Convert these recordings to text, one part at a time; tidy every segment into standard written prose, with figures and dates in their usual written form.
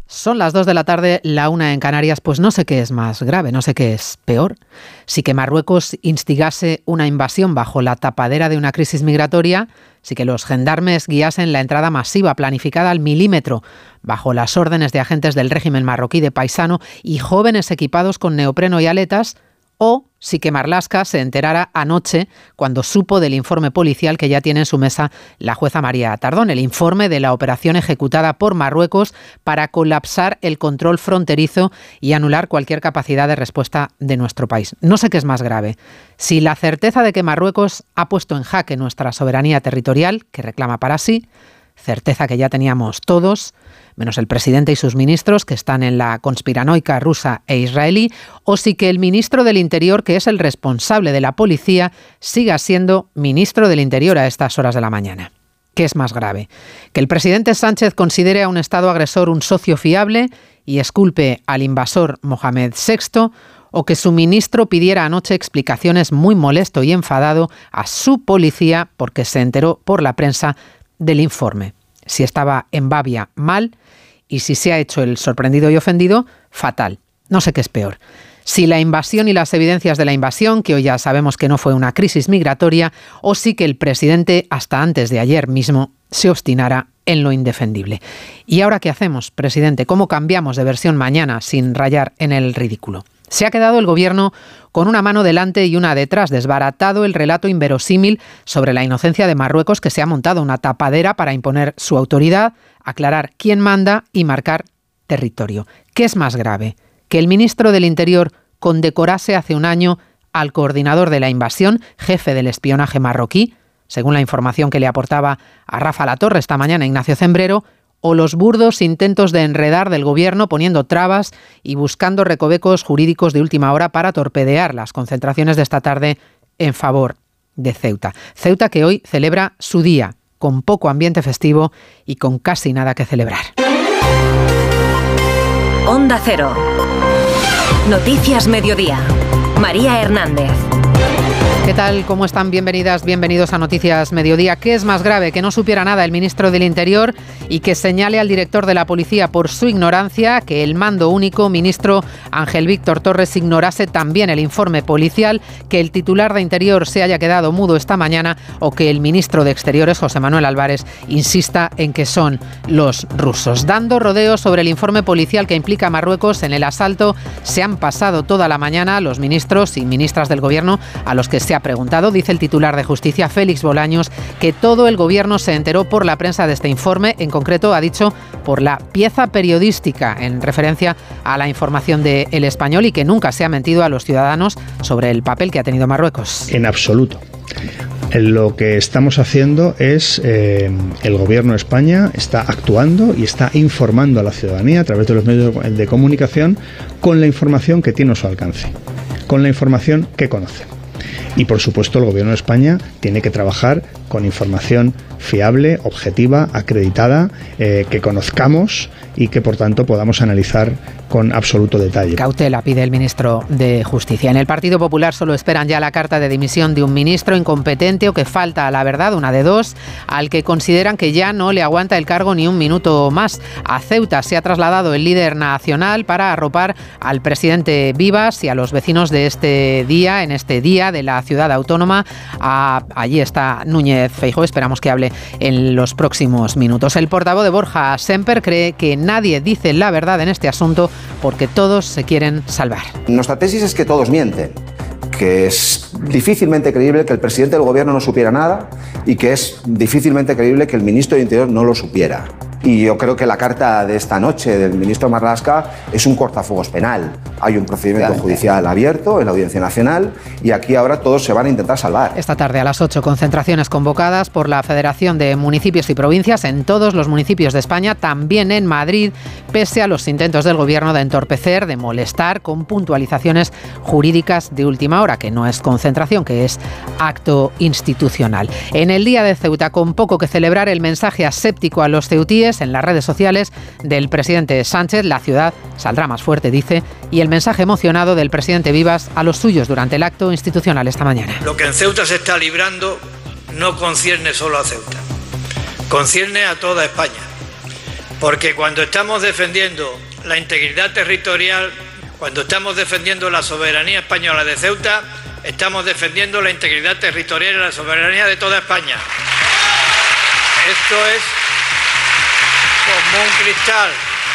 Son las 2 de la tarde, la 1 en Canarias. Pues no sé qué es más grave, no sé qué es peor. Si que Marruecos instigase una invasión bajo la tapadera de una crisis migratoria, si que los gendarmes guiasen la entrada masiva planificada al milímetro bajo las órdenes de agentes del régimen marroquí de paisano y jóvenes equipados con neopreno y aletas, o si que Marlaska se enterara anoche cuando supo del informe policial que ya tiene en su mesa la jueza María Tardón, el informe de la operación ejecutada por Marruecos para colapsar el control fronterizo y anular cualquier capacidad de respuesta de nuestro país. No sé qué es más grave. Si la certeza de que Marruecos ha puesto en jaque nuestra soberanía territorial, que reclama para sí, certeza que ya teníamos todos, menos el presidente y sus ministros, que están en la conspiranoica rusa e israelí, o si que el ministro del Interior, que es el responsable de la policía, siga siendo ministro del Interior a estas horas de la mañana. ¿Qué es más grave? ¿Que el presidente Sánchez considere a un Estado agresor un socio fiable y exculpe al invasor Mohamed VI, o que su ministro pidiera anoche explicaciones muy molesto y enfadado a su policía porque se enteró por la prensa del informe? Si estaba en babia, mal, y si se ha hecho el sorprendido y ofendido, fatal. No sé qué es peor. Si la invasión y las evidencias de la invasión, que hoy ya sabemos que no fue una crisis migratoria, o si que el presidente, hasta antes de ayer mismo, se obstinara en lo indefendible. ¿Y ahora qué hacemos, presidente? ¿Cómo cambiamos de versión mañana sin rayar en el ridículo? Se ha quedado el gobierno con una mano delante y una detrás, desbaratado el relato inverosímil sobre la inocencia de Marruecos, que se ha montado una tapadera para imponer su autoridad, aclarar quién manda y marcar territorio. ¿Qué es más grave? ¿Que el ministro del Interior condecorase hace un año al coordinador de la invasión, jefe del espionaje marroquí, según la información que le aportaba a Rafa Latorre esta mañana Ignacio Zembrero, o los burdos intentos de enredar del gobierno poniendo trabas y buscando recovecos jurídicos de última hora para torpedear las concentraciones de esta tarde en favor de Ceuta? Ceuta, que hoy celebra su día, con poco ambiente festivo y con casi nada que celebrar. Onda Cero. Noticias Mediodía. María Hernández. ¿Qué tal? ¿Cómo están? Bienvenidas, bienvenidos a Noticias Mediodía. ¿Qué es más grave? Que no supiera nada el ministro del Interior y que señale al director de la policía por su ignorancia, que el mando único, ministro Ángel Víctor Torres, ignorase también el informe policial, que el titular de Interior se haya quedado mudo esta mañana o que el ministro de Exteriores, José Manuel Álvarez, insista en que son los rusos. Dando rodeos sobre el informe policial que implica a Marruecos en el asalto, se han pasado toda la mañana los ministros y ministras del gobierno a los que se ha preguntado. Dice el titular de Justicia, Félix Bolaños, que todo el gobierno se enteró por la prensa de este informe, en concreto ha dicho por la pieza periodística, en referencia a la información de El Español, y que nunca se ha mentido a los ciudadanos sobre el papel que ha tenido Marruecos. En absoluto. Lo que estamos haciendo es, el gobierno de España está actuando y está informando a la ciudadanía a través de los medios de comunicación con la información que tiene a su alcance, con la información que conoce. Y por supuesto el gobierno de España tiene que trabajar con información fiable, objetiva, acreditada, que conozcamos y que por tanto podamos analizar con absoluto detalle. Cautela pide el ministro de Justicia. En el Partido Popular solo esperan ya la carta de dimisión de un ministro incompetente o que falta a la verdad, una de dos, al que consideran que ya no le aguanta el cargo ni un minuto más. A Ceuta se ha trasladado el líder nacional para arropar al presidente Vivas y a los vecinos de este día, en este día de la ciudad autónoma. Allí está Núñez Feijóo, esperamos que hable en los próximos minutos. El portavoz de Borja Sémper cree que nadie dice la verdad en este asunto porque todos se quieren salvar. Nuestra tesis es que todos mienten, que es difícilmente creíble que el presidente del gobierno no supiera nada y que es difícilmente creíble que el ministro de Interior no lo supiera. Y yo creo que la carta de esta noche del ministro Marlaska es un cortafuegos penal. Hay un procedimiento judicial abierto en la Audiencia Nacional y aquí ahora todos se van a intentar salvar. Esta tarde a las 8, concentraciones convocadas por la Federación de Municipios y Provincias en todos los municipios de España, también en Madrid, pese a los intentos del gobierno de entorpecer, de molestar, con puntualizaciones jurídicas de última hora, que no es concentración, que es acto institucional. En el día de Ceuta, con poco que celebrar, el mensaje aséptico a los ceutíes en las redes sociales del presidente Sánchez, la ciudad saldrá más fuerte, dice, y el mensaje emocionado del presidente Vivas a los suyos durante el acto institucional esta mañana. Lo que en Ceuta se está librando no concierne solo a Ceuta, concierne a toda España. Porque cuando estamos defendiendo la integridad territorial, cuando estamos defendiendo la soberanía española de Ceuta, estamos defendiendo la integridad territorial y la soberanía de toda España. Esto es como un cristal.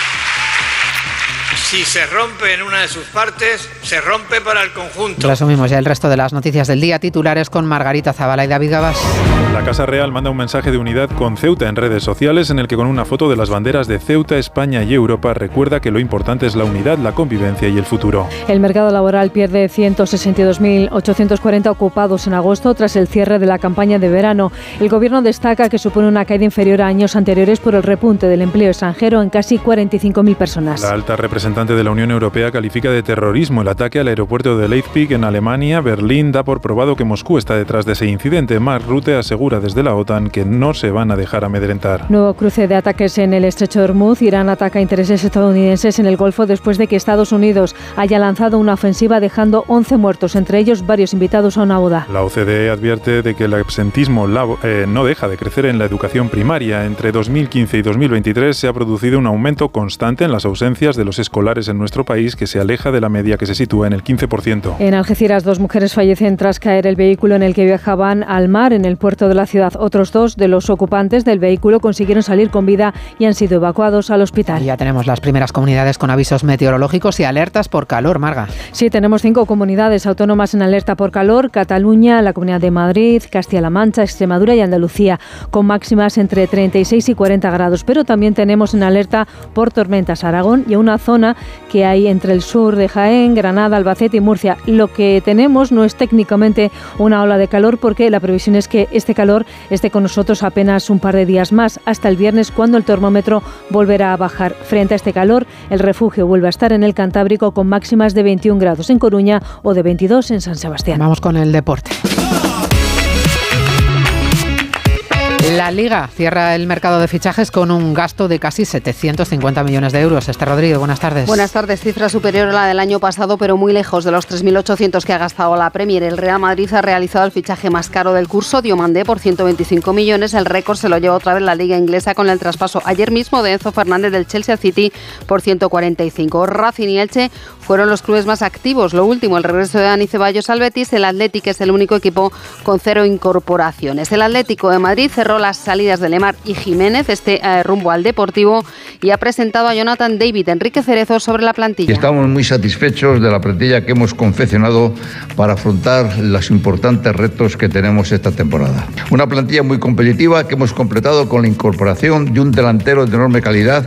Si se rompe en una de sus partes, se rompe para el conjunto. Resumimos ya el resto de las noticias del día. Titulares con Margarita Zavala y David Gabás. La Casa Real manda un mensaje de unidad con Ceuta en redes sociales en el que con una foto de las banderas de Ceuta, España y Europa recuerda que lo importante es la unidad, la convivencia y el futuro. El mercado laboral pierde 162.840 ocupados en agosto tras el cierre de la campaña de verano. El Gobierno destaca que supone una caída inferior a años anteriores por el repunte del empleo extranjero en casi 45.000 personas. La alta representante de la Unión Europea califica de terrorismo el ataque al aeropuerto de Leipzig en Alemania. Berlín da por probado que Moscú está detrás de ese incidente. Mark Rutte asegura desde la OTAN que no se van a dejar amedrentar. Nuevo cruce de ataques en el estrecho de Hormuz. Irán ataca intereses estadounidenses en el Golfo después de que Estados Unidos haya lanzado una ofensiva dejando 11 muertos, entre ellos varios invitados a una boda. La OCDE advierte de que el absentismo no deja de crecer en la educación primaria. Entre 2015 y 2023 se ha producido un aumento constante en las ausencias de los escolares en nuestro país, que se aleja de la media que se sitúa en el 15%. En Algeciras, 2 mujeres fallecen tras caer el vehículo en el que viajaban al mar en el puerto de la ciudad. Otros 2 de los ocupantes del vehículo consiguieron salir con vida y han sido evacuados al hospital. Y ya tenemos las primeras comunidades con avisos meteorológicos y alertas por calor, Marga. Sí, tenemos 5 comunidades autónomas en alerta por calor: Cataluña, la Comunidad de Madrid, Castilla-La Mancha, Extremadura y Andalucía, con máximas entre 36 y 40 grados. Pero también tenemos en alerta por tormentas Aragón y una zona que hay entre el sur de Jaén, Granada, Albacete y Murcia. Lo que tenemos no es técnicamente una ola de calor, porque la previsión es que este calor esté con nosotros apenas un par de días más, hasta el viernes, cuando el termómetro volverá a bajar. Frente a este calor, el refugio vuelve a estar en el Cantábrico, con máximas de 21 grados en Coruña o de 22 en San Sebastián. Vamos con el deporte. La Liga cierra el mercado de fichajes con un gasto de casi 750 millones de euros. Esther Rodríguez, buenas tardes. Buenas tardes. Cifra superior a la del año pasado, pero muy lejos de los 3.800 que ha gastado la Premier. El Real Madrid ha realizado el fichaje más caro del curso, Diomandé, por 125 millones. El récord se lo lleva otra vez la Liga inglesa con el traspaso ayer mismo de Enzo Fernández del Chelsea al City por 145. Racing y Elche fueron los clubes más activos. Lo último, el regreso de Dani Ceballos al Betis. El Athletic es el único equipo con 0 incorporaciones. El Atlético de Madrid cerró las salidas de Lemar y Jiménez, rumbo al Deportivo, y ha presentado a Jonathan David, Enrique Cerezo, sobre la plantilla. Estamos muy satisfechos de la plantilla que hemos confeccionado para afrontar los importantes retos que tenemos esta temporada. Una plantilla muy competitiva que hemos completado con la incorporación de un delantero de enorme calidad.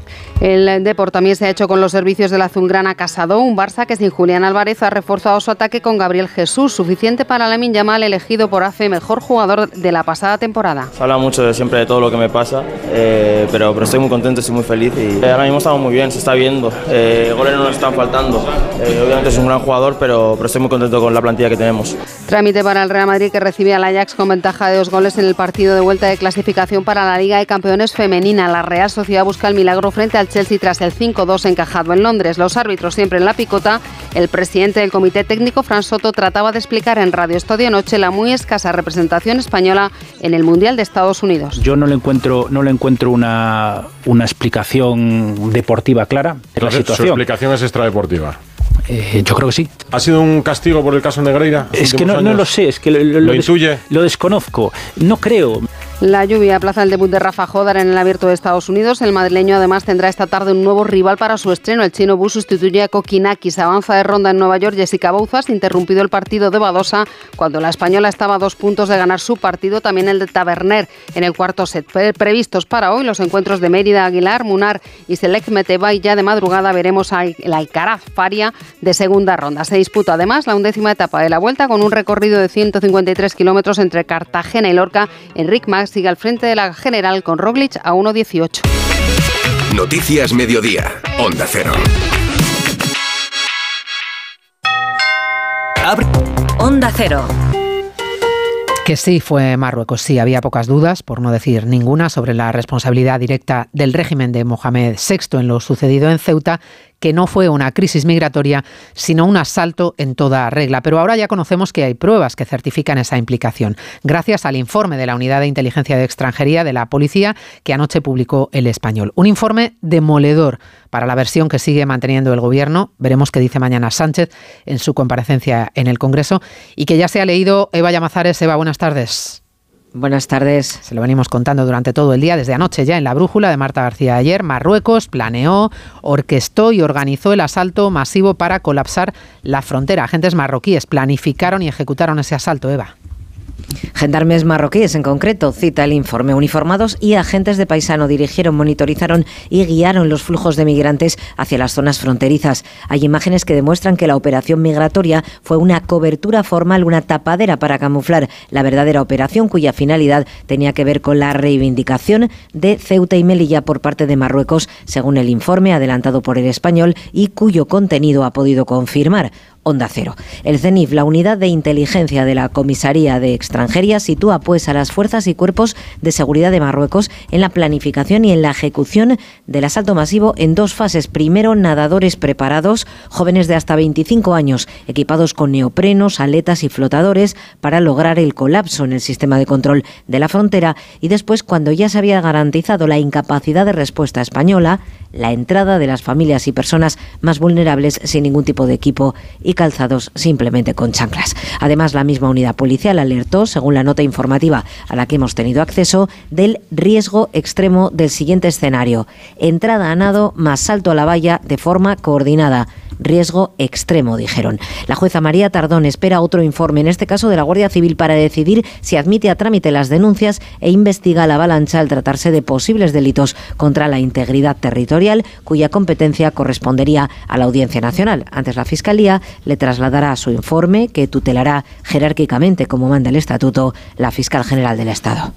El Depor también se ha hecho con los servicios del azulgrana Casado, un Barça que sin Julián Álvarez ha reforzado su ataque con Gabriel Jesús, suficiente para Lamine Yamal, elegido por AFE mejor jugador de la pasada temporada. Se habla mucho siempre de todo lo que me pasa, pero estoy muy contento, estoy muy feliz y ahora mismo estamos muy bien, se está viendo, goles no nos están faltando, obviamente es un gran jugador, pero estoy muy contento con la plantilla que tenemos. Trámite para el Real Madrid, que recibe al Ajax con ventaja de 2 goles en el partido de vuelta de clasificación para la Liga de Campeones femenina. La Real Sociedad busca el milagro frente al Chelsea tras el 5-2 encajado en Londres. Los árbitros siempre en la picota. El presidente del Comité Técnico, Fran Soto, trataba de explicar en Radio Estadio anoche la muy escasa representación española en el Mundial de Estados Unidos. Yo no le encuentro una explicación deportiva clara de la situación. ¿Su explicación es extradeportiva? Yo creo que sí. ¿Ha sido un castigo por el caso Negreira? Es que no lo sé, es que lo intuye. Lo desconozco, no creo. La lluvia aplaza el debut de Rafa Jodar en el Abierto de Estados Unidos. El madrileño además tendrá esta tarde un nuevo rival para su estreno. El chino Bu sustituye a Kokinakis. Avanza de ronda en Nueva York Jessica Bouzas, interrumpido el partido de Badosa cuando la española estaba a 2 puntos de ganar su partido. También el de Taverner en el cuarto set. Previstos para hoy los encuentros de Mérida, Aguilar, Munar y Selec Meteba, y ya de madrugada veremos a el Alcaraz Faria de segunda ronda. Se disputa además la 11ª etapa de la Vuelta con un recorrido de 153 kilómetros entre Cartagena y Lorca. Enric Mas sigue al frente de la general con Roglic a 1.18. Noticias Mediodía, Onda Cero. Onda Cero. Que sí fue Marruecos, sí, había pocas dudas, por no decir ninguna, sobre la responsabilidad directa del régimen de Mohamed VI en lo sucedido en Ceuta, que no fue una crisis migratoria, sino un asalto en toda regla. Pero ahora ya conocemos que hay pruebas que certifican esa implicación, gracias al informe de la Unidad de Inteligencia de Extranjería de la Policía que anoche publicó El Español. Un informe demoledor para la versión que sigue manteniendo el Gobierno. Veremos qué dice mañana Sánchez en su comparecencia en el Congreso y que ya se ha leído Eva Llamazares. Eva, buenas tardes. Buenas tardes. Se lo venimos contando durante todo el día, desde anoche ya en La Brújula de Marta García ayer. Marruecos planeó, orquestó y organizó el asalto masivo para colapsar la frontera. Agentes marroquíes planificaron y ejecutaron ese asalto, Eva. Gendarmes marroquíes, en concreto, cita el informe. Uniformados y agentes de paisano dirigieron, monitorizaron y guiaron los flujos de migrantes hacia las zonas fronterizas. Hay imágenes que demuestran que la operación migratoria fue una cobertura formal, una tapadera para camuflar la verdadera operación, cuya finalidad tenía que ver con la reivindicación de Ceuta y Melilla por parte de Marruecos, según el informe adelantado por El Español y cuyo contenido ha podido confirmar Onda Cero. El CENIF, la unidad de inteligencia de la Comisaría de Extranjería, sitúa pues a las fuerzas y cuerpos de seguridad de Marruecos en la planificación y en la ejecución del asalto masivo en dos fases. Primero, nadadores preparados, jóvenes de hasta 25 años, equipados con neoprenos, aletas y flotadores para lograr el colapso en el sistema de control de la frontera, y después, cuando ya se había garantizado la incapacidad de respuesta española, la entrada de las familias y personas más vulnerables sin ningún tipo de equipo y calzados simplemente con chanclas. Además, la misma unidad policial alertó, según la nota informativa a la que hemos tenido acceso, del riesgo extremo del siguiente escenario: entrada a nado más salto a la valla de forma coordinada. Riesgo extremo, dijeron. La jueza María Tardón espera otro informe, en este caso de la Guardia Civil, para decidir si admite a trámite las denuncias e investiga la avalancha al tratarse de posibles delitos contra la integridad territorial, cuya competencia correspondería a la Audiencia Nacional. Antes, la Fiscalía le trasladará su informe, que tutelará jerárquicamente, como manda el Estatuto, la Fiscal General del Estado.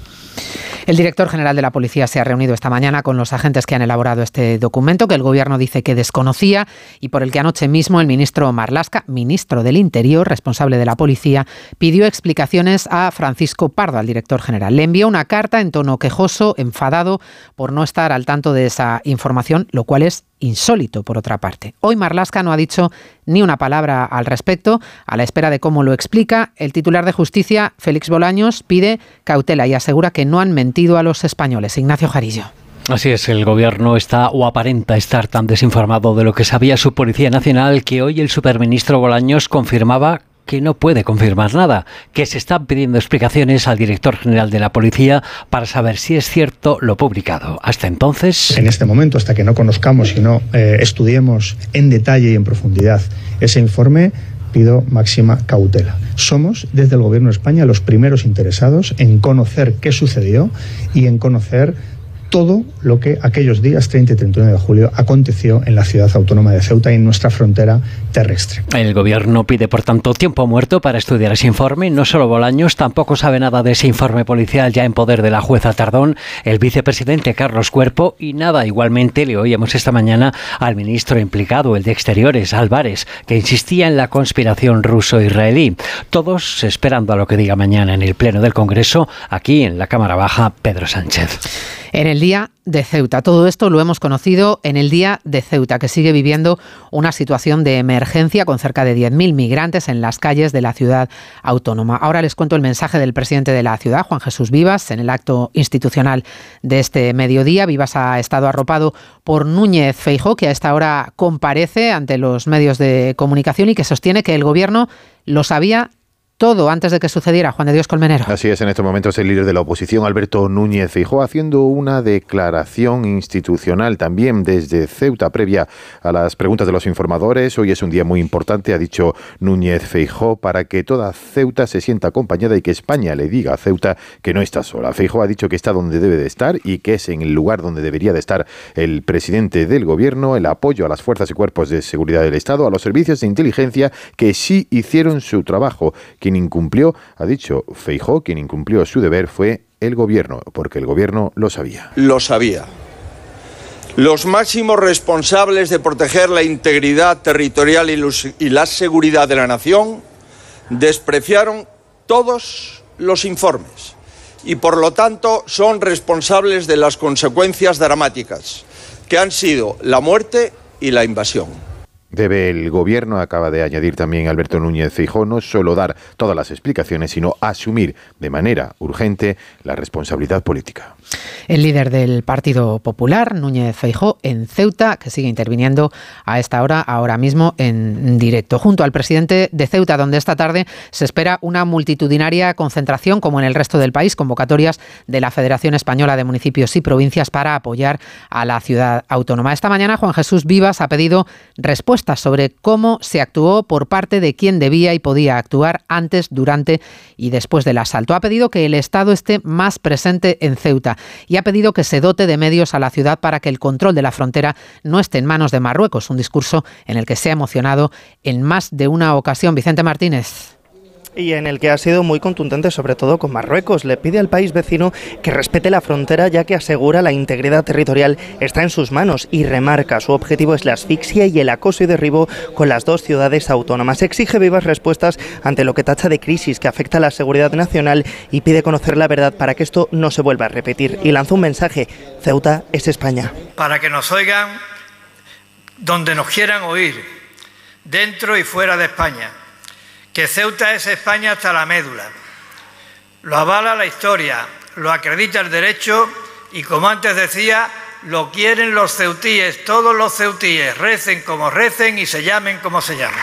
El director general de la Policía se ha reunido esta mañana con los agentes que han elaborado este documento, que el Gobierno dice que desconocía y por el que anoche mismo el ministro Marlaska, ministro del Interior, responsable de la Policía, pidió explicaciones a Francisco Pardo, al director general. Le envió una carta en tono quejoso, enfadado por no estar al tanto de esa información, lo cual es insólito, por otra parte. Hoy Marlaska no ha dicho ni una palabra al respecto. A la espera de cómo lo explica, el titular de Justicia, Félix Bolaños, pide cautela y asegura que no han mentido a los españoles. Ignacio Jarillo. Así es, el Gobierno está o aparenta estar tan desinformado de lo que sabía su Policía Nacional que hoy el superministro Bolaños confirmaba que no puede confirmar nada, que se están pidiendo explicaciones al director general de la Policía para saber si es cierto lo publicado. Hasta entonces... En este momento, hasta que no conozcamos y no estudiemos en detalle y en profundidad ese informe, pido máxima cautela. Somos, desde el Gobierno de España, los primeros interesados en conocer qué sucedió y en conocer todo lo que aquellos días 30 y 31 de julio aconteció en la ciudad autónoma de Ceuta y en nuestra frontera terrestre. El Gobierno pide, por tanto, tiempo muerto para estudiar ese informe. No solo Bolaños, tampoco sabe nada de ese informe policial ya en poder de la jueza Tardón, el vicepresidente Carlos Cuerpo, y nada, igualmente le oíamos esta mañana al ministro implicado, el de Exteriores, Álvarez, que insistía en la conspiración ruso-israelí. Todos esperando a lo que diga mañana en el Pleno del Congreso, aquí en la Cámara Baja, Pedro Sánchez. En el día de Ceuta. Todo esto lo hemos conocido en el día de Ceuta, que sigue viviendo una situación de emergencia con cerca de 10.000 migrantes en las calles de la ciudad autónoma. Ahora les cuento el mensaje del presidente de la ciudad, Juan Jesús Vivas, en el acto institucional de este mediodía. Vivas ha estado arropado por Núñez Feijóo, que a esta hora comparece ante los medios de comunicación y que sostiene que el Gobierno lo sabía todo antes de que sucediera. Juan de Dios Colmenero. Así es, en estos momentos el líder de la oposición, Alberto Núñez Feijóo, haciendo una declaración institucional también desde Ceuta previa a las preguntas de los informadores. Hoy es un día muy importante, ha dicho Núñez Feijóo, para que toda Ceuta se sienta acompañada y que España le diga a Ceuta que no está sola. Feijóo ha dicho que está donde debe de estar y que es en el lugar donde debería de estar el presidente del Gobierno, el apoyo a las fuerzas y cuerpos de seguridad del Estado, a los servicios de inteligencia que sí hicieron su trabajo. Quien incumplió, ha dicho Feijóo, quien incumplió su deber fue el Gobierno, porque el Gobierno lo sabía. Lo sabía. Los máximos responsables de proteger la integridad territorial y la seguridad de la nación despreciaron todos los informes y por lo tanto son responsables de las consecuencias dramáticas que han sido la muerte y la invasión. Debe el Gobierno, acaba de añadir también Alberto Núñez Feijóo, no solo dar todas las explicaciones, sino asumir de manera urgente la responsabilidad política. El líder del Partido Popular, Núñez Feijóo, en Ceuta, que sigue interviniendo a esta hora, ahora mismo en directo, junto al presidente de Ceuta, donde esta tarde se espera una multitudinaria concentración, como en el resto del país, convocatorias de la Federación Española de Municipios y Provincias para apoyar a la ciudad autónoma. Esta mañana Juan Jesús Vivas ha pedido respuestas sobre cómo se actuó por parte de quien debía y podía actuar antes, durante y después del asalto. Ha pedido que el Estado esté más presente en Ceuta y ha pedido que se dote de medios a la ciudad para que el control de la frontera no esté en manos de Marruecos, un discurso en el que se ha emocionado en más de una ocasión. Vicente Martínez. Y en el que ha sido muy contundente, sobre todo con Marruecos. Le pide al país vecino que respete la frontera, ya que asegura la integridad territorial está en sus manos, y remarca su objetivo es la asfixia y el acoso y derribo con las dos ciudades autónomas. Exige vivas respuestas ante lo que tacha de crisis que afecta a la seguridad nacional y pide conocer la verdad para que esto no se vuelva a repetir. Y lanza un mensaje: Ceuta es España. Para que nos oigan donde nos quieran oír, dentro y fuera de España. Que Ceuta es España hasta la médula. Lo avala la historia, lo acredita el derecho y, como antes decía, lo quieren los ceutíes, todos los ceutíes, recen como recen y se llamen como se llamen.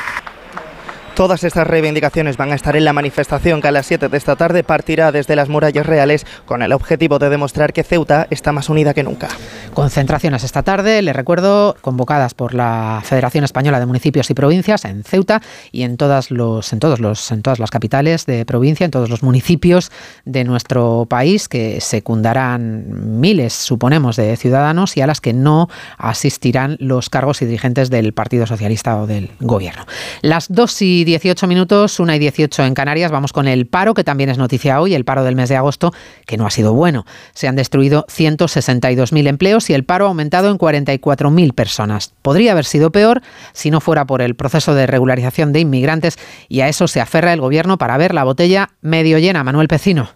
Todas estas reivindicaciones van a estar en la manifestación que a las 7 de esta tarde partirá desde las Murallas Reales con el objetivo de demostrar que Ceuta está más unida que nunca. Concentraciones esta tarde, les recuerdo, convocadas por la Federación Española de Municipios y Provincias en Ceuta y en todas las capitales de provincia, en todos los municipios de nuestro país, que secundarán miles, suponemos, de ciudadanos y a las que no asistirán los cargos y dirigentes del Partido Socialista o del Gobierno. Las 2:18, 1:18 en Canarias. Vamos con el paro, que también es noticia hoy, el paro del mes de agosto, que no ha sido bueno. Se han destruido 162.000 empleos y el paro ha aumentado en 44.000 personas. Podría haber sido peor si no fuera por el proceso de regularización de inmigrantes, y a eso se aferra el Gobierno para ver la botella medio llena. Manuel Pecino.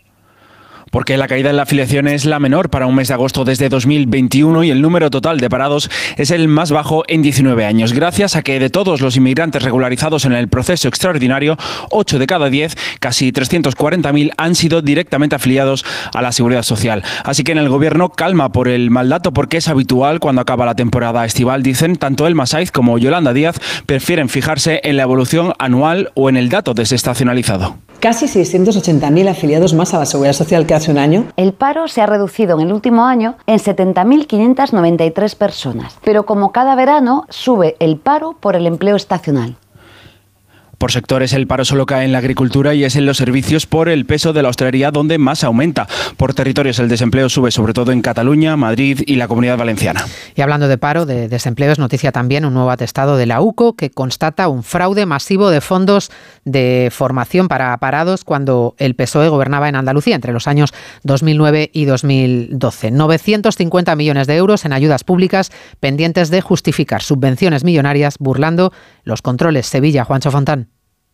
Porque la caída en la afiliación es la menor para un mes de agosto desde 2021 y el número total de parados es el más bajo en 19 años, gracias a que de todos los inmigrantes regularizados en el proceso extraordinario, 8 de cada 10, casi 340.000, han sido directamente afiliados a la Seguridad Social. Así que en el Gobierno calma por el mal dato, porque es habitual cuando acaba la temporada estival, dicen. Tanto Elma Saiz como Yolanda Díaz prefieren fijarse en la evolución anual o en el dato desestacionalizado. Casi 680.000 afiliados más a la Seguridad Social que hace un año. El paro se ha reducido en el último año en 70.593 personas, pero como cada verano sube el paro por el empleo estacional. Por sectores, el paro solo cae en la agricultura y es en los servicios por el peso de la hostelería donde más aumenta. Por territorios, el desempleo sube sobre todo en Cataluña, Madrid y la Comunidad Valenciana. Y hablando de paro, de desempleo, es noticia también un nuevo atestado de la UCO que constata un fraude masivo de fondos de formación para parados cuando el PSOE gobernaba en Andalucía entre los años 2009 y 2012. 950 millones de euros en ayudas públicas pendientes de justificar subvenciones millonarias burlando los controles. Sevilla, Juancho Fontán.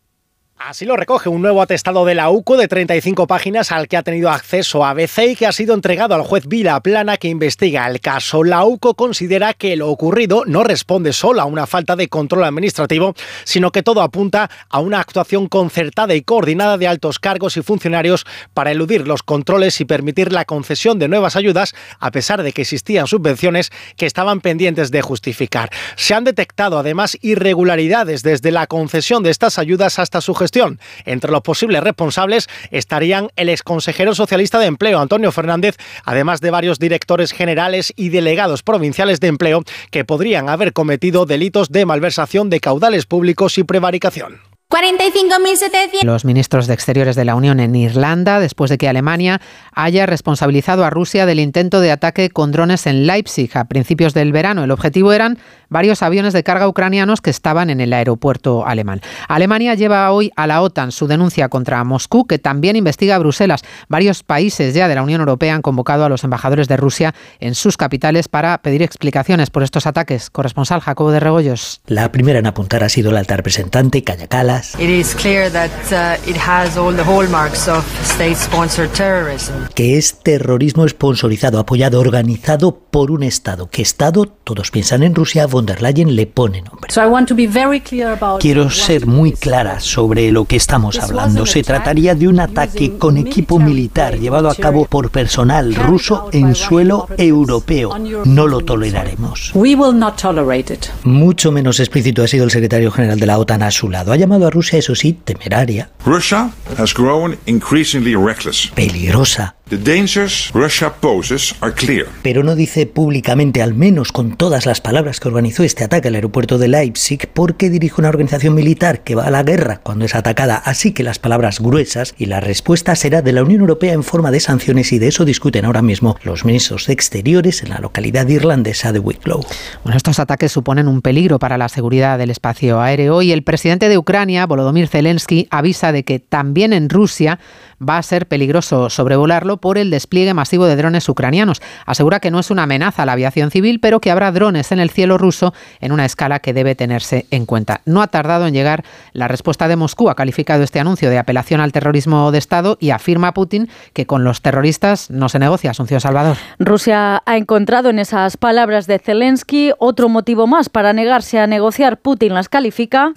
Así lo recoge un nuevo atestado de la UCO de 35 páginas al que ha tenido acceso ABC y que ha sido entregado al juez Vilaplana, que investiga el caso. La UCO considera que lo ocurrido no responde solo a una falta de control administrativo, sino que todo apunta a una actuación concertada y coordinada de altos cargos y funcionarios para eludir los controles y permitir la concesión de nuevas ayudas, a pesar de que existían subvenciones que estaban pendientes de justificar. Se han detectado además irregularidades desde la concesión de estas ayudas hasta su gestión. Entre los posibles responsables estarían el exconsejero socialista de Empleo, Antonio Fernández, además de varios directores generales y delegados provinciales de empleo que podrían haber cometido delitos de malversación de caudales públicos y prevaricación. 45.700. Los ministros de Exteriores de la Unión en Irlanda, después de que Alemania haya responsabilizado a Rusia del intento de ataque con drones en Leipzig a principios del verano. El objetivo eran varios aviones de carga ucranianos que estaban en el aeropuerto alemán. Alemania lleva hoy a la OTAN su denuncia contra Moscú, que también investiga a Bruselas. Varios países ya de la Unión Europea han convocado a los embajadores de Rusia en sus capitales para pedir explicaciones por estos ataques. Corresponsal Jacobo de Regoyos. La primera en apuntar ha sido la alta representante, Kaja Kallas. It is clear that it has all the hallmarks of state-sponsored terrorism. Que es terrorismo sponsorizado, apoyado, organizado por un Estado. ¿Qué Estado? Todos piensan en Rusia, von der Leyen le pone nombre. Quiero ser muy clara sobre lo que estamos hablando. Se trataría de un ataque con equipo militar llevado a cabo por personal ruso en suelo europeo. No lo toleraremos. Mucho menos explícito ha sido el secretario general de la OTAN a su lado. Ha llamado a Rusia, eso sí, temeraria, Russia has grown increasingly reckless. Peligrosa. The dangers Russia poses are clear. Pero no dice públicamente, al menos con todas las palabras, que organizó este ataque al aeropuerto de Leipzig, porque dirige una organización militar que va a la guerra cuando es atacada. Así que las palabras gruesas, y la respuesta será de la Unión Europea en forma de sanciones, y de eso discuten ahora mismo los ministros de Exteriores en la localidad irlandesa de Wicklow. Bueno, estos ataques suponen un peligro para la seguridad del espacio aéreo y el presidente de Ucrania, Volodymyr Zelensky, avisa de que también en Rusia va a ser peligroso sobrevolarlo por el despliegue masivo de drones ucranianos. Asegura que no es una amenaza a la aviación civil, pero que habrá drones en el cielo ruso en una escala que debe tenerse en cuenta. No ha tardado en llegar la respuesta de Moscú. Ha calificado este anuncio de apelación al terrorismo de Estado y afirma Putin que con los terroristas no se negocia. Asunción Salvador. Rusia ha encontrado en esas palabras de Zelensky otro motivo más para negarse a negociar. Putin las califica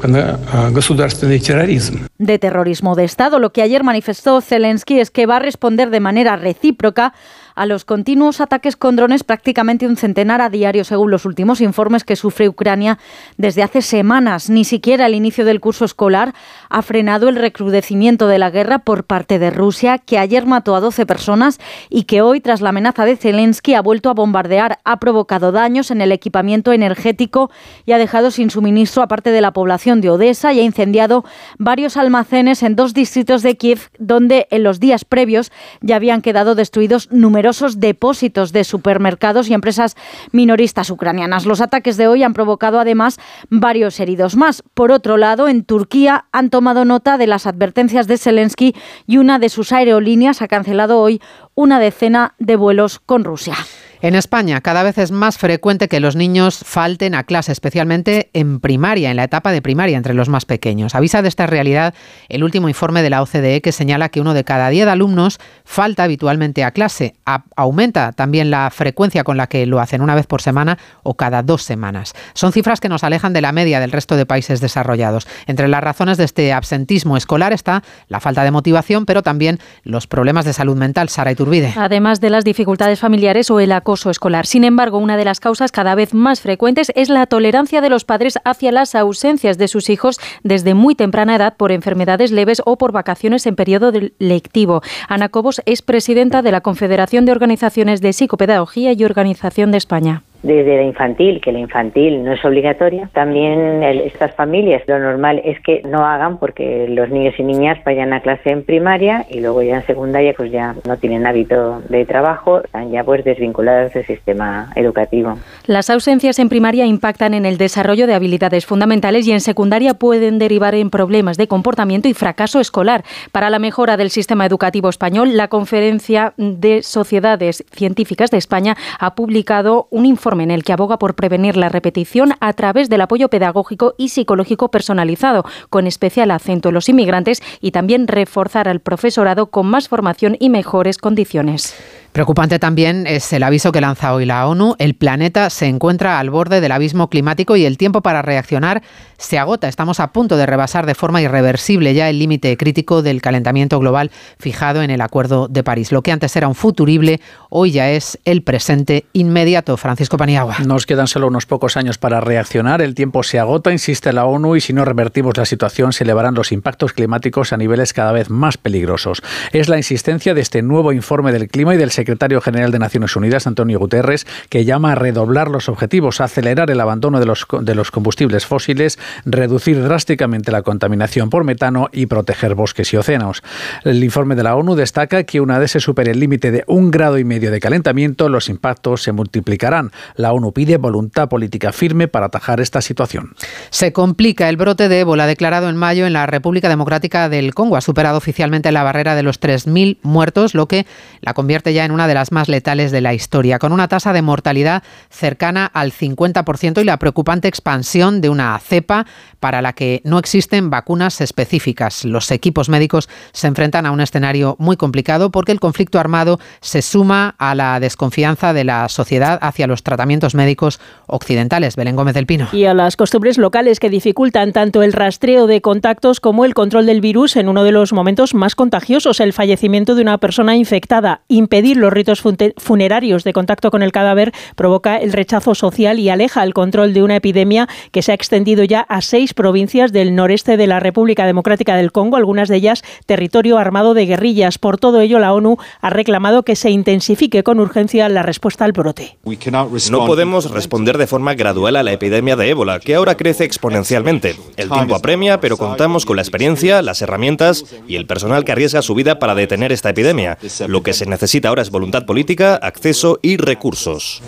de terrorismo de Estado. Lo que ayer manifestó Zelensky es que va a responder de manera recíproca a los continuos ataques con drones, prácticamente un centenar a diario, según los últimos informes que sufre Ucrania desde hace semanas. Ni siquiera el inicio del curso escolar ha frenado el recrudecimiento de la guerra por parte de Rusia, que ayer mató a 12 personas y que hoy, tras la amenaza de Zelensky, ha vuelto a bombardear. Ha provocado daños en el equipamiento energético y ha dejado sin suministro a parte de la población de Odessa y ha incendiado varios almacenes en 2 distritos de Kiev, donde en los días previos ya habían quedado destruidos numerosos depósitos de supermercados y empresas minoristas ucranianas. Los ataques de hoy han provocado además varios heridos más. Por otro lado, en Turquía han tomado nota de las advertencias de Zelensky y una de sus aerolíneas ha cancelado hoy una decena de vuelos con Rusia. En España, cada vez es más frecuente que los niños falten a clase, especialmente en primaria, en la etapa de primaria, entre los más pequeños. Avisa de esta realidad el último informe de la OCDE, que señala que 1 de cada 10 alumnos falta habitualmente a clase. Aumenta también la frecuencia con la que lo hacen, una vez por semana o cada 2 semanas. Son cifras que nos alejan de la media del resto de países desarrollados. Entre las razones de este absentismo escolar está la falta de motivación, pero también los problemas de salud mental. Sara Iturbide. Además de las dificultades familiares o el acoso escolar. Sin embargo, una de las causas cada vez más frecuentes es la tolerancia de los padres hacia las ausencias de sus hijos desde muy temprana edad por enfermedades leves o por vacaciones en periodo lectivo. Ana Cobos es presidenta de la Confederación de Organizaciones de Psicopedagogía y Organización de España. Desde la infantil, que la infantil no es obligatoria, también estas familias lo normal es que no hagan porque los niños y niñas vayan a clase en primaria y luego ya en secundaria pues ya no tienen hábito de trabajo, están ya pues desvinculados del sistema educativo. Las ausencias en primaria impactan en el desarrollo de habilidades fundamentales y en secundaria pueden derivar en problemas de comportamiento y fracaso escolar. Para la mejora del sistema educativo español, la Conferencia de Sociedades Científicas de España ha publicado un informe en el que aboga por prevenir la repetición a través del apoyo pedagógico y psicológico personalizado, con especial acento en los inmigrantes, y también reforzar al profesorado con más formación y mejores condiciones. Preocupante también es el aviso que lanza hoy la ONU. El planeta se encuentra al borde del abismo climático y el tiempo para reaccionar se agota. Estamos a punto de rebasar de forma irreversible ya el límite crítico del calentamiento global fijado en el Acuerdo de París. Lo que antes era un futurible, hoy ya es el presente inmediato. Francisco Paniagua. Nos quedan solo unos pocos años para reaccionar. El tiempo se agota, insiste la ONU, y si no revertimos la situación se elevarán los impactos climáticos a niveles cada vez más peligrosos. Es la insistencia de este nuevo informe del clima y del secretario general de Naciones Unidas, Antonio Guterres, que llama a redoblar los objetivos, a acelerar el abandono de los combustibles fósiles, reducir drásticamente la contaminación por metano y proteger bosques y océanos. El informe de la ONU destaca que una vez se supere el límite de 1,5 grados de calentamiento, los impactos se multiplicarán. La ONU pide voluntad política firme para atajar esta situación. Se complica el brote de ébola declarado en mayo en la República Democrática del Congo. Ha superado oficialmente la barrera de los 3.000 muertos, lo que la convierte ya en en una de las más letales de la historia, con una tasa de mortalidad cercana al 50% y la preocupante expansión de una cepa para la que no existen vacunas específicas. Los equipos médicos se enfrentan a un escenario muy complicado porque el conflicto armado se suma a la desconfianza de la sociedad hacia los tratamientos médicos occidentales. Belén Gómez del Pino. Y a las costumbres locales que dificultan tanto el rastreo de contactos como el control del virus en uno de los momentos más contagiosos, el fallecimiento de una persona infectada. Impedir los ritos funerarios de contacto con el cadáver provoca el rechazo social y aleja el control de una epidemia que se ha extendido ya a 6 provincias del noreste de la República Democrática del Congo, algunas de ellas territorio armado de guerrillas. Por todo ello, la ONU ha reclamado que se intensifique con urgencia la respuesta al brote. No podemos responder de forma gradual a la epidemia de ébola, que ahora crece exponencialmente. El tiempo apremia, pero contamos con la experiencia, las herramientas y el personal que arriesga su vida para detener esta epidemia. Lo que se necesita ahora es voluntad política, acceso y recursos.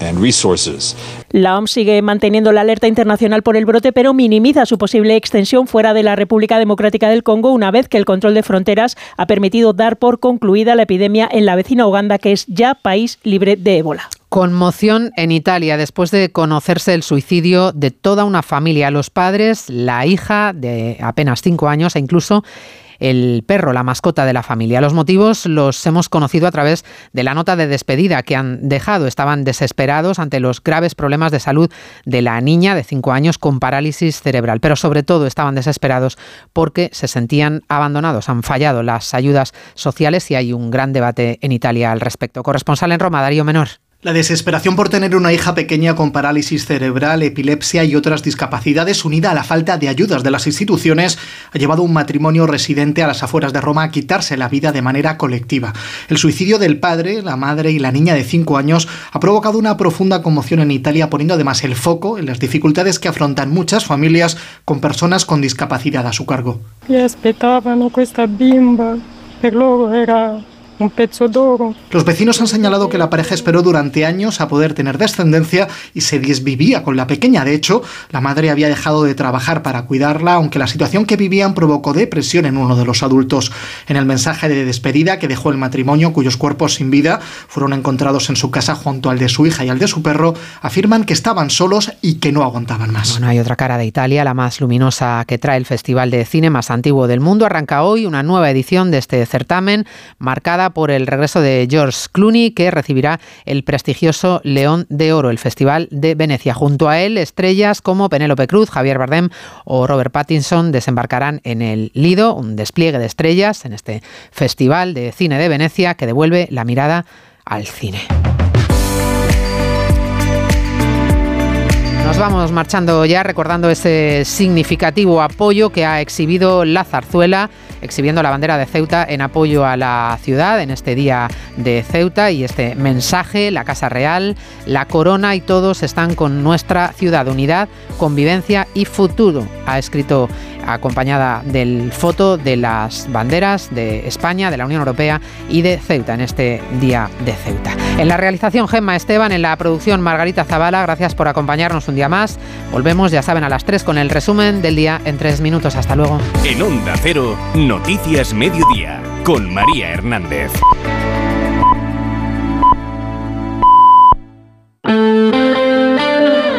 La OMS sigue manteniendo la alerta internacional por el brote, pero minimiza su posible extensión fuera de la República Democrática del Congo una vez que el control de fronteras ha permitido dar por concluida la epidemia en la vecina Uganda, que es ya país libre de ébola. Conmoción en Italia después de conocerse el suicidio de toda una familia, los padres, la hija de apenas 5 años e incluso el perro, la mascota de la familia. Los motivos los hemos conocido a través de la nota de despedida que han dejado. Estaban desesperados ante los graves problemas de salud de la niña de 5 años con parálisis cerebral, pero sobre todo estaban desesperados porque se sentían abandonados. Han fallado las ayudas sociales y hay un gran debate en Italia al respecto. Corresponsal en Roma, Darío Menor. La desesperación por tener una hija pequeña con parálisis cerebral, epilepsia y otras discapacidades, unida a la falta de ayudas de las instituciones, ha llevado a un matrimonio residente a las afueras de Roma a quitarse la vida de manera colectiva. El suicidio del padre, la madre y la niña de 5 años ha provocado una profunda conmoción en Italia, poniendo además el foco en las dificultades que afrontan muchas familias con personas con discapacidad a su cargo. Esta bimba, pero era un pezzo d'oro. Los vecinos han señalado que la pareja esperó durante años a poder tener descendencia y se desvivía con la pequeña. De hecho, la madre había dejado de trabajar para cuidarla, aunque la situación que vivían provocó depresión en uno de los adultos. En el mensaje de despedida que dejó el matrimonio, cuyos cuerpos sin vida fueron encontrados en su casa junto al de su hija y al de su perro, afirman que estaban solos y que no aguantaban más. Bueno, hay otra cara de Italia, la más luminosa que trae el festival de cine más antiguo del mundo. Arranca hoy una nueva edición de este certamen, marcada por el regreso de George Clooney, que recibirá el prestigioso León de Oro, el Festival de Venecia. Junto a él, estrellas como Penélope Cruz, Javier Bardem o Robert Pattinson desembarcarán en el Lido, un despliegue de estrellas en este Festival de Cine de Venecia que devuelve la mirada al cine. Nos vamos marchando ya recordando ese significativo apoyo que ha exhibido la zarzuela, exhibiendo la bandera de Ceuta en apoyo a la ciudad en este día de Ceuta, y este mensaje: la Casa Real, la corona y todos están con nuestra ciudad, unidad, convivencia y futuro. Ha escrito acompañada del foto de las banderas de España, de la Unión Europea y de Ceuta en este día de Ceuta. En la realización, Gemma Esteban, en la producción, Margarita Zavala. Gracias por acompañarnos un día más. Volvemos, ya saben, a las 3 con el resumen del día en 3 minutos. Hasta luego. En Onda Cero, Noticias Mediodía, con María Hernández.